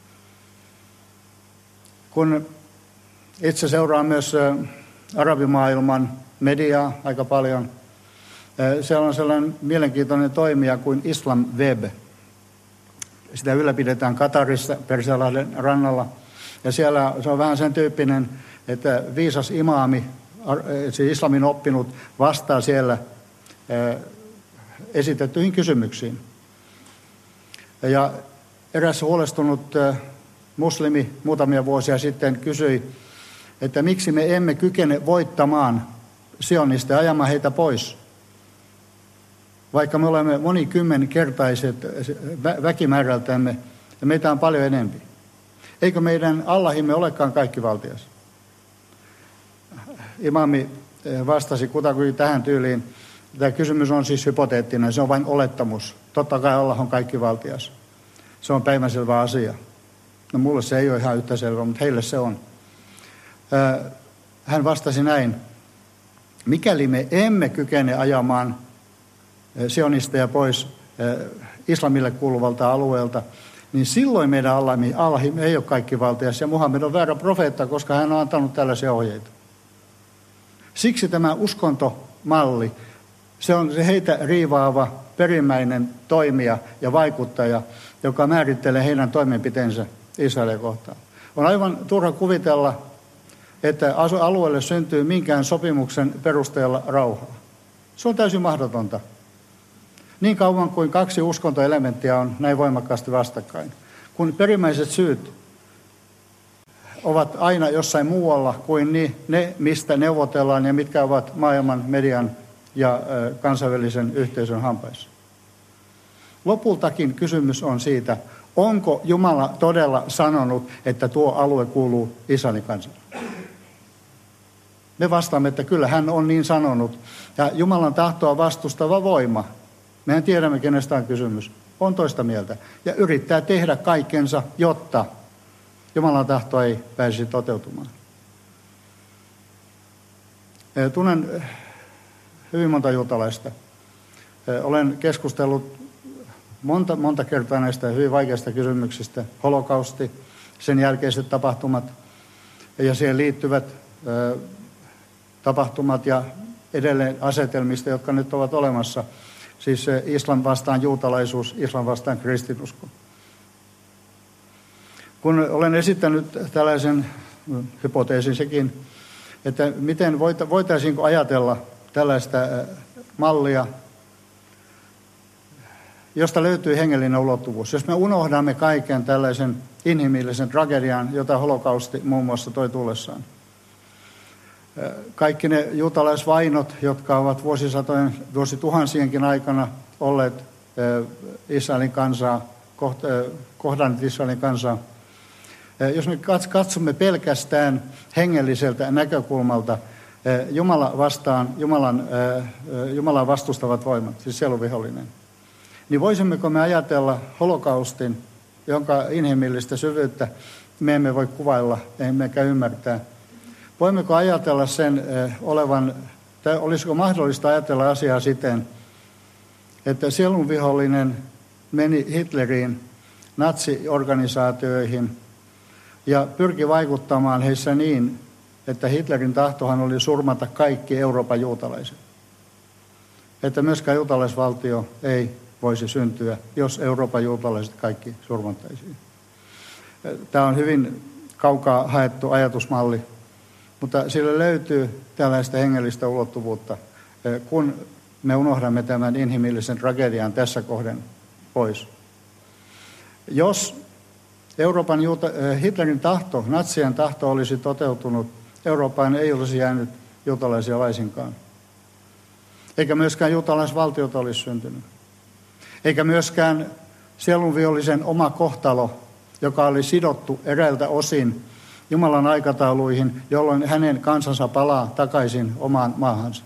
Kun itse seuraan myös äh, arabimaailman mediaa aika paljon, äh, siellä on sellainen mielenkiintoinen toimija kuin Islam Web. Sitä ylläpidetään Katarissa, Persialahden rannalla. Ja siellä se on vähän sen tyyppinen, että viisas imaami, siis islamin oppinut, vastaa siellä esitettyihin kysymyksiin. Ja eräs huolestunut muslimi muutamia vuosia sitten kysyi, että miksi me emme kykene voittamaan sionisteja, ajamaan heitä pois. Vaikka me olemme monikymmenkertaiset vä- väkimäärältämme ja meitä on paljon enemmän. Eikö meidän Allahimme olekaan kaikkivaltias? Imami vastasi kutakuinkin tähän tyyliin. Tämä kysymys on siis hypoteettinen, se on vain olettamus. Totta kai Allah on kaikkivaltias. Se on päivänselvä asia. No mulle se ei ole ihan yhtä selvä, mutta heille se on. Hän vastasi näin. Mikäli me emme kykene ajamaan sionisteja pois islamille kuuluvalta alueelta, niin silloin meidän Allahimme, Allahimme ei ole kaikkivaltias ja Muhammed on väärä profeetta, koska hän on antanut tällaisia ohjeita. Siksi tämä uskontomalli, se on se heitä riivaava perimmäinen toimija ja vaikuttaja, joka määrittelee heidän toimenpiteensä Israelia kohtaan. On aivan turha kuvitella, että alueelle syntyy minkään sopimuksen perusteella rauhaa. Se on täysin mahdotonta. Niin kauan kuin kaksi uskontoelementtiä on näin voimakkaasti vastakkain. Kun perimmäiset syyt ovat aina jossain muualla kuin ne, mistä neuvotellaan ja mitkä ovat maailman median ja kansainvälisen yhteisön hampaissa. Lopultakin kysymys on siitä, onko Jumala todella sanonut, että tuo alue kuuluu Israelin kansalle. Me vastaamme, että kyllä hän on niin sanonut. Ja Jumalan tahtoa vastustava voima, mehän tiedämme, kenestä on kysymys, on toista mieltä. Ja yrittää tehdä kaikkensa, jotta Jumalan tahto ei pääsisi toteutumaan. Tunnen hyvin monta juutalaista. Olen keskustellut monta, monta kertaa näistä hyvin vaikeista kysymyksistä. Holokausti, sen jälkeiset tapahtumat ja siihen liittyvät tapahtumat ja edelleen asetelmista, jotka nyt ovat olemassa. Siis islam vastaan juutalaisuus, islam vastaan kristinusko. Kun olen esittänyt tällaisen hypoteesin sekin, että miten voitaisiinko ajatella tällaista mallia, josta löytyy hengellinen ulottuvuus. Jos me unohdamme kaiken tällaisen inhimillisen tragedian, jota holokausti muun muassa toi tullessaan. Kaikki ne juutalaisvainot, jotka ovat vuosisatojen, vuosituhansienkin aikana olleet Israelin kansaa, kohdanneet Israelin kansaa. Jos me katsomme pelkästään hengelliseltä näkökulmalta Jumala vastaan, Jumalan, Jumalan vastustavat voimat, siis sieluvihollinen, niin voisimmeko me ajatella holokaustin, jonka inhimillistä syvyyttä me emme voi kuvailla, emmekä ymmärtää. Voimmeko ajatella sen olevan, tai olisiko mahdollista ajatella asiaa siten, että sielunvihollinen meni Hitleriin, natsiorganisaatioihin ja pyrki vaikuttamaan heissä niin, että Hitlerin tahtohan oli surmata kaikki Euroopan juutalaiset. Että myöskään juutalaisvaltio ei voisi syntyä, jos Euroopan juutalaiset kaikki surmattaisiin. Tämä on hyvin kaukaa haettu ajatusmalli, mutta sillä löytyy tällaista hengellistä ulottuvuutta, kun me unohdamme tämän inhimillisen tragedian tässä kohden pois. Jos Euroopan juuta, Hitlerin tahto, natsien tahto olisi toteutunut, Eurooppaan ei olisi jäänyt juutalaisia laisinkaan. Eikä myöskään juutalaisvaltiota olisi syntynyt. Eikä myöskään sielunvihollisen oma kohtalo, joka oli sidottu eräiltä osin Jumalan aikatauluihin, jolloin hänen kansansa palaa takaisin omaan maahansa.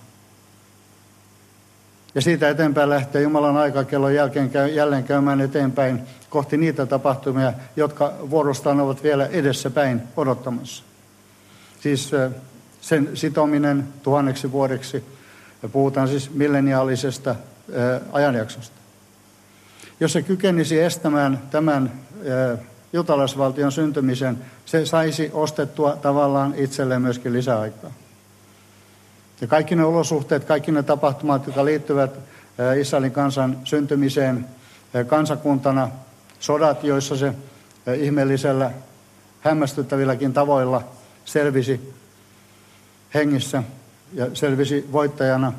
Ja siitä eteenpäin lähtee Jumalan aikakellon jälkeen jälleen käymään eteenpäin kohti niitä tapahtumia, jotka vuorostaan ovat vielä edessäpäin odottamassa. Siis sen sitominen tuhanneksi vuodeksi, ja puhutaan siis milleniaalisesta ajanjaksosta. Jos se kykenisi estämään tämän juutalaisvaltion syntymisen, se saisi ostettua tavallaan itselleen myöskin lisäaikaa. Ja kaikki ne olosuhteet, kaikki ne tapahtumat, jotka liittyvät Israelin kansan syntymiseen kansakuntana, sodat, joissa se ihmeellisellä, hämmästyttävilläkin tavoilla selvisi hengissä ja selvisi voittajana.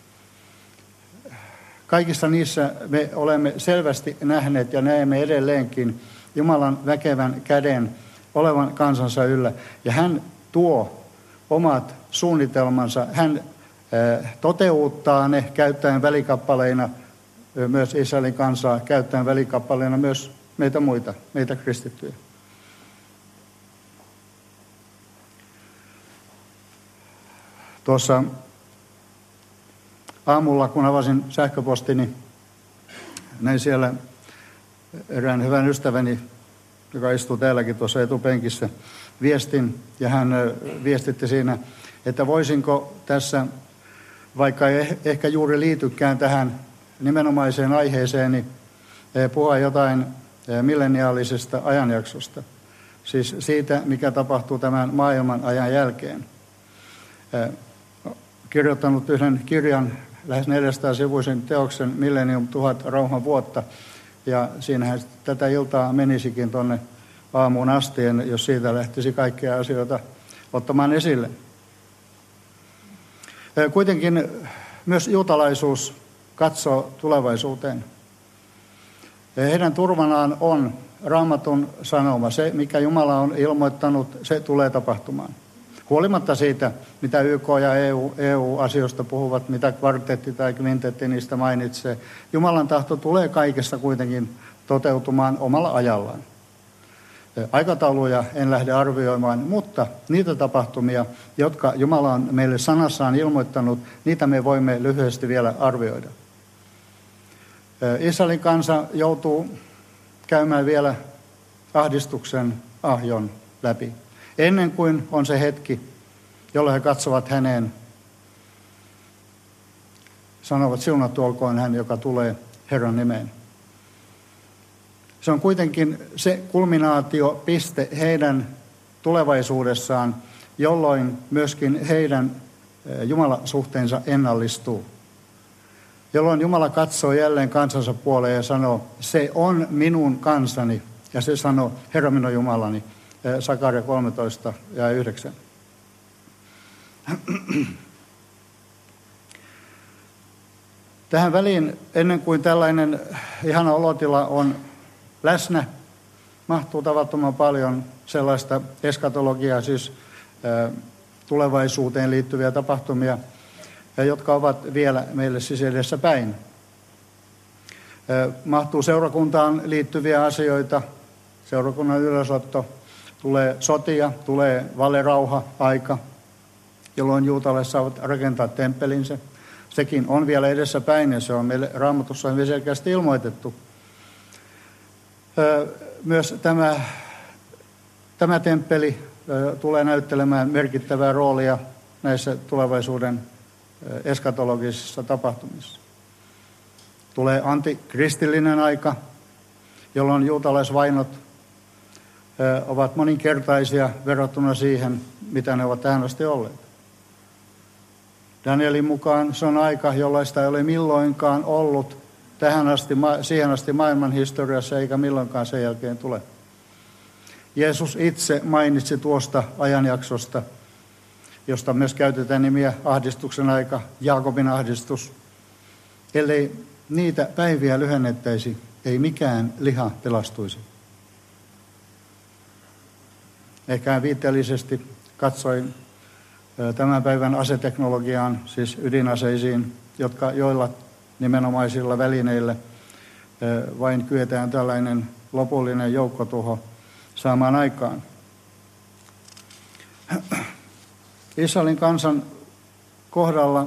Kaikissa niissä me olemme selvästi nähneet ja näemme edelleenkin Jumalan väkevän käden olevan kansansa yllä. Ja hän tuo omat suunnitelmansa, hän toteuttaa ne käyttäen välikappaleina myös Israelin kansaa, käyttäen välikappaleina myös meitä muita, meitä kristittyjä. Tuossa aamulla, kun avasin sähköpostini, näin siellä erään hyvän ystäväni, joka istuu täälläkin tuossa etupenkissä, viestin, ja hän viestitti siinä, että voisinko tässä, vaikka ei ehkä juuri liitykään tähän nimenomaiseen aiheeseeni, puhua jotain milleniaalisesta ajanjaksosta, siis siitä, mikä tapahtuu tämän maailman ajan jälkeen. Kirjoittanut yhden kirjan, lähes neljäsataa sivuisen teoksen Millennium tuhat rauhan vuotta, ja siinähän tätä iltaa menisikin tuonne aamuun asti, jos siitä lähtisi kaikkia asioita ottamaan esille. Kuitenkin myös juutalaisuus katsoo tulevaisuuteen. Heidän turvanaan on Raamatun sanoma. Se, mikä Jumala on ilmoittanut, se tulee tapahtumaan. Huolimatta siitä, mitä Y K ja E U, E U-asioista puhuvat, mitä kvartetti tai kvintetti niistä mainitsee, Jumalan tahto tulee kaikessa kuitenkin toteutumaan omalla ajallaan. Aikatauluja en lähde arvioimaan, mutta niitä tapahtumia, jotka Jumala on meille sanassaan ilmoittanut, niitä me voimme lyhyesti vielä arvioida. Israelin kansa joutuu käymään vielä ahdistuksen ahjon läpi, ennen kuin on se hetki, jolloin he katsovat häneen, sanovat siunattu olkoon hän, joka tulee Herran nimeen. Se on kuitenkin se kulminaatiopiste heidän tulevaisuudessaan, jolloin myöskin heidän Jumalasuhteensa ennallistuu. Jolloin Jumala katsoo jälleen kansansa puoleen ja sanoo, se on minun kansani. Ja se sanoo, Herra minun Jumalani, Sakaria kolmetoista ja yhdeksän. Tähän väliin, ennen kuin tällainen ihana olotila on läsnä, mahtuu tavattoman paljon sellaista eskatologiaa, siis tulevaisuuteen liittyviä tapahtumia, jotka ovat vielä meille siis edessä päin. Mahtuu seurakuntaan liittyviä asioita, seurakunnan ylösotto, tulee sotia, tulee valerauha-aika, jolloin juutalaiset saavat rakentaa temppelinsä. Sekin on vielä edessä päin ja se on meille Raamatussa hyvin selkeästi ilmoitettu. Myös tämä, tämä temppeli tulee näyttelemään merkittävää roolia näissä tulevaisuuden eskatologisissa tapahtumissa. Tulee antikristillinen aika, jolloin juutalaisvainot ovat moninkertaisia verrattuna siihen, mitä ne ovat tähän asti olleet. Danielin mukaan se on aika, jollaista ei ole milloinkaan ollut tähän asti, siihen asti maailman historiassa, eikä milloinkaan sen jälkeen tule. Jeesus itse mainitsi tuosta ajanjaksosta, josta myös käytetään nimiä ahdistuksen aika, Jaakobin ahdistus. Ellei niitä päiviä lyhennettäisi, ei mikään liha pelastuisi. Ehkä viitteellisesti katsoin tämän päivän aseteknologiaan, siis ydinaseisiin, jotka, joilla nimenomaisilla välineillä vain kyetään tällainen lopullinen joukkotuho saamaan aikaan. Israelin kansan kohdalla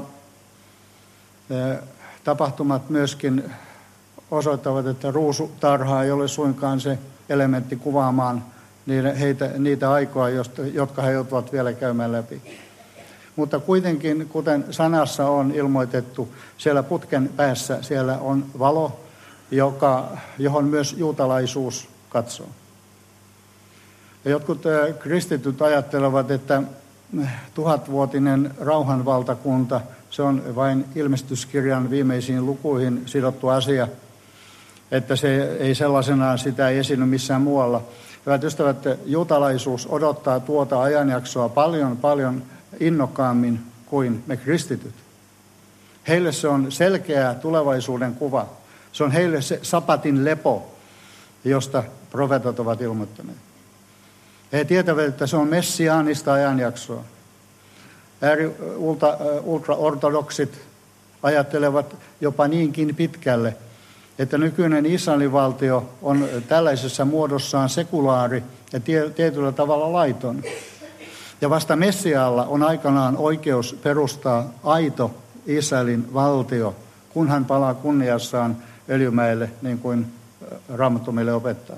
tapahtumat myöskin osoittavat, että ruusutarha ei ole suinkaan se elementti kuvaamaan niitä, heitä, niitä aikoja, jotka he joutuvat vielä käymään läpi. Mutta kuitenkin, kuten sanassa on ilmoitettu, siellä putken päässä siellä on valo, joka, johon myös juutalaisuus katsoo. Ja jotkut kristityt ajattelevat, että tuhatvuotinen rauhanvaltakunta, se on vain ilmestyskirjan viimeisiin lukuihin sidottu asia, että se ei sellaisenaan sitä ei esiinny missään muualla. Hyvät ystävät, juutalaisuus odottaa tuota ajanjaksoa paljon, paljon innokkaammin kuin me kristityt. Heille se on selkeä tulevaisuuden kuva. Se on heille se sapatin lepo, josta profeetat ovat ilmoittaneet. He tietävät, että se on messiaanista ajanjaksoa. Ääri ultraortodoksit ajattelevat jopa niinkin pitkälle, että nykyinen Israelin valtio on tällaisessa muodossaan sekulaari ja tietyllä tavalla laiton. Ja vasta Messiaalla on aikanaan oikeus perustaa aito Israelin valtio, kun hän palaa kunniassaan Öljymäelle, niin kuin Raamattu meille opettaa.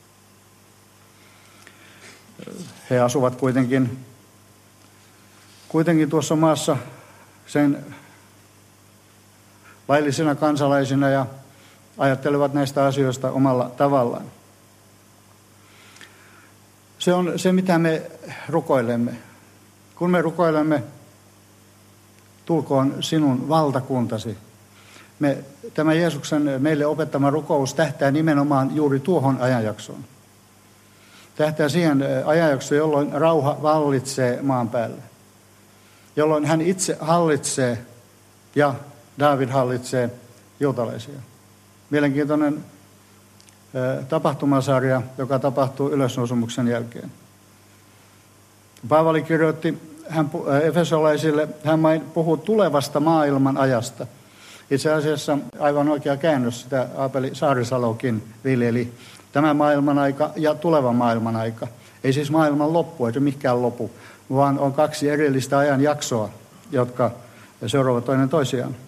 He asuvat kuitenkin, kuitenkin tuossa maassa sen laillisina kansalaisina ja ajattelevat näistä asioista omalla tavallaan. Se on se, mitä me rukoilemme. Kun me rukoilemme, tulkoon sinun valtakuntasi. Me, tämä Jeesuksen meille opettama rukous tähtää nimenomaan juuri tuohon ajanjaksoon. Tähtää siihen ajanjaksoon, jolloin rauha vallitsee maan päälle. Jolloin hän itse hallitsee ja Daavid hallitsee juutalaisia. Mielenkiintoinen tapahtumasarja, joka tapahtuu ylösnousemuksen jälkeen. Paavali kirjoitti hän, efesolaisille, hän puhuu tulevasta maailman ajasta. Itse asiassa aivan oikea käännös, sitä Aapeli Saarisalokin viljeli. Tämä maailman aika ja tuleva maailman aika. Ei siis maailman loppu, ei se mikään lopu, vaan on kaksi erillistä ajanjaksoa, jotka seuraavat toinen toisiaan.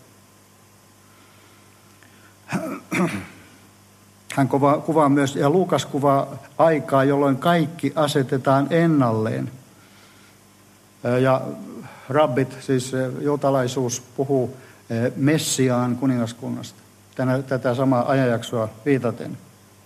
Hän kuvaa, kuvaa myös, ja Luukas kuvaa aikaa, jolloin kaikki asetetaan ennalleen. Ja rabbit, siis juutalaisuus, puhuu Messiaan kuningaskunnasta. Tänä, tätä samaa ajanjaksoa viitaten.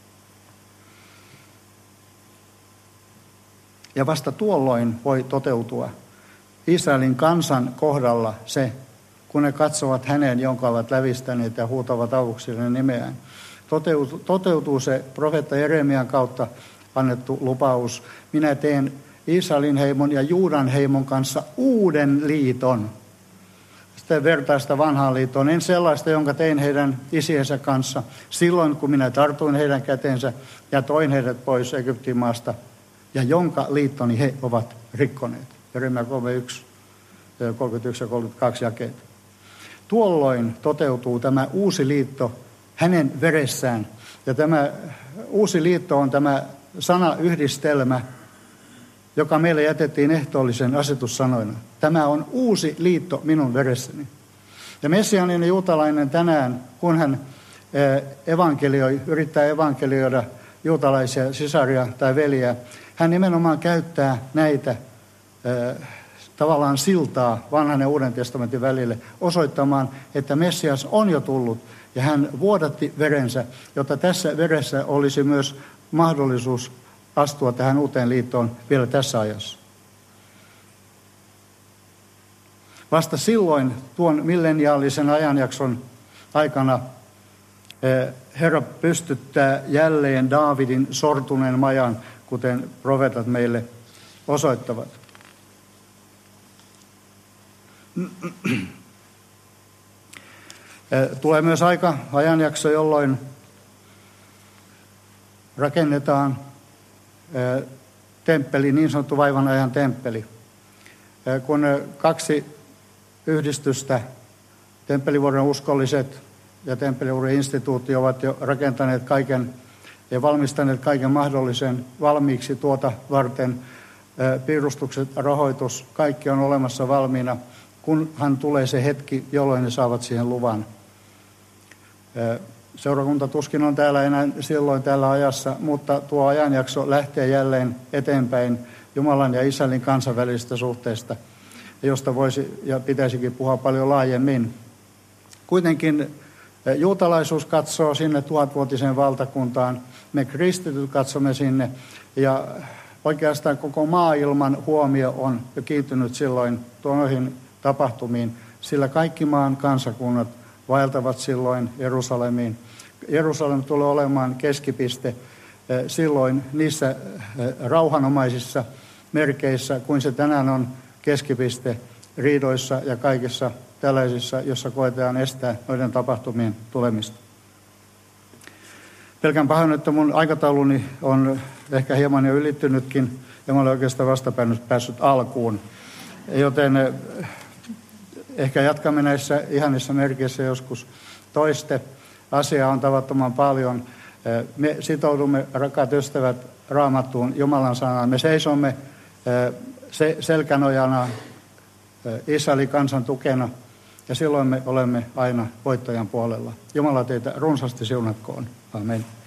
Ja vasta tuolloin voi toteutua Israelin kansan kohdalla se, kun ne katsovat häneen, jonka ovat lävistäneet ja huutavat avuksille nimeään. Toteutuu, toteutuu se profeetta Jeremian kautta annettu lupaus. Minä teen Israelin heimon ja Juudan heimon kanssa uuden liiton. Sitten vertaista vanhaan liittoon. En sellaista, jonka tein heidän isiensä kanssa silloin, kun minä tartuin heidän käteensä ja toin heidät pois Egyptin maasta, ja jonka liittoni he ovat rikkoneet. Jeremia kolmekymmentäyksi, kolmekymmentäyksi ja kolmekymmentäkaksi jakeet. Tuolloin toteutuu tämä uusi liitto hänen veressään. Ja tämä uusi liitto on tämä sanayhdistelmä, joka meille jätettiin ehtoollisen asetussanoina. Tämä on uusi liitto minun veressäni. Ja messiaaninen juutalainen tänään, kun hän evankelioi, yrittää evankelioida juutalaisia sisaria tai veliä, hän nimenomaan käyttää näitä tavallaan siltaa vanhan ja uuden testamentin välille osoittamaan, että Messias on jo tullut ja hän vuodatti verensä, jotta tässä veressä olisi myös mahdollisuus astua tähän uuteen liittoon vielä tässä ajassa. Vasta silloin tuon milleniaalisen ajanjakson aikana Herra pystyttää jälleen Daavidin sortuneen majan, kuten profeetat meille osoittavat. Tulee myös aika, ajanjakso, jolloin rakennetaan temppeli, niin sanottu vaivan ajan temppeli. Kun kaksi yhdistystä, Temppelivuoren uskolliset ja Temppelivuoren instituutti, ovat jo rakentaneet kaiken ja valmistaneet kaiken mahdollisen valmiiksi tuota varten, piirustukset, rahoitus, kaikki on olemassa valmiina, kunhan tulee se hetki, jolloin ne saavat siihen luvan. Seurakunta tuskin on täällä enää silloin tällä ajassa, mutta tuo ajanjakso lähtee jälleen eteenpäin Jumalan ja Israelin kansainvälisistä suhteista, josta voisi ja pitäisikin puhua paljon laajemmin. Kuitenkin juutalaisuus katsoo sinne tuhatvuotiseen valtakuntaan, me kristityt katsomme sinne, ja oikeastaan koko maailman huomio on jo kiintynyt silloin noihin tapahtumiin, sillä kaikki maan kansakunnat vaeltavat silloin Jerusalemiin. Jerusalem tulee olemaan keskipiste silloin niissä rauhanomaisissa merkeissä, kuin se tänään on keskipiste riidoissa ja kaikissa tällaisissa, jossa koetaan estää noiden tapahtumien tulemista. Pelkään että mun aikatauluni on ehkä hieman jo ylittynytkin, ja mä olen oikeastaan vasta päässyt alkuun. Joten ehkä jatkamme näissä ihanissa merkeissä joskus toiste. Asiaa on tavattoman paljon. Me sitoudumme, rakkaat ystävät, Raamattuun, Jumalan sanaan. Me seisomme selkänojana, Israelin kansan tukena, ja silloin me olemme aina voittajan puolella. Jumala teitä runsaasti siunatkoon. Amen.